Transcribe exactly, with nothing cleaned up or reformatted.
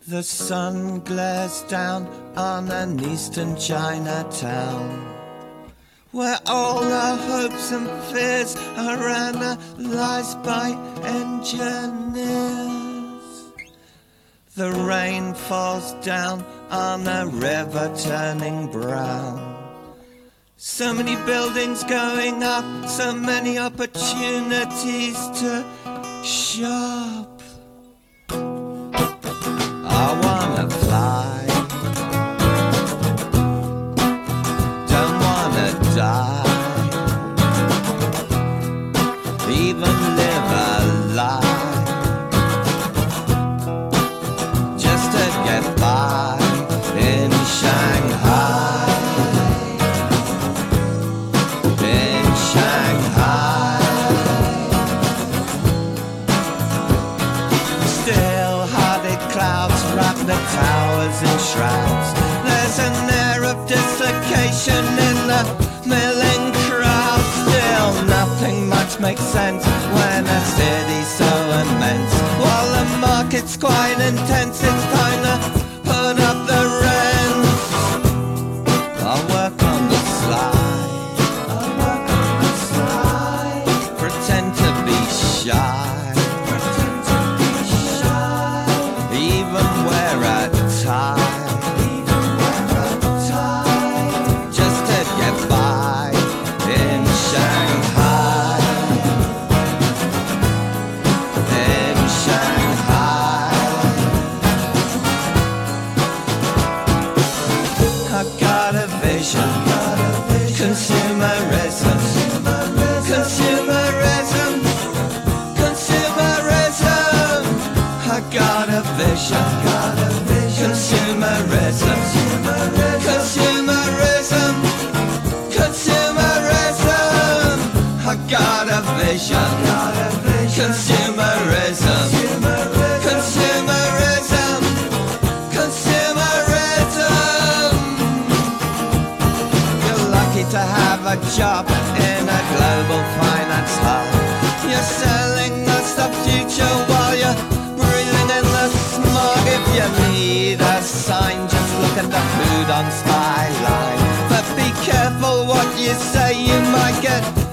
The sun glares down on an eastern Chinatown, where all our hopes and fears are analyzed by engineers. The rain falls down on a river turning brown. So many buildings going up, so many opportunities to shop. I wanna fly, don't wanna die, even live a lie, just to get by in Shanghai. In Shanghai, still-hearted clouds wrap the towers in shrouds. There's an air of dislocation in the milling crowd. Still, nothing much makes sense when a city's so immense. While the market's quite intense, it's time to put up the rents. I'll work on the slide, I'll work on the slide. Pretend to be shy, pretend to be shy. Even wear a tie, even wear a tie, just to get by in Shanghai. In Shanghai, I got a vision, consumerism, consumerism, consumerism. I got a vision, consumerism, consumerism, consumerism. I got a vision, consumerism, consumerism, consumerism. You're lucky to have a job in a global finance hub. You're selling us the future while you're breathing in the smog. If you need a sign, just look at the food on Skyline. But be careful what you say, you might get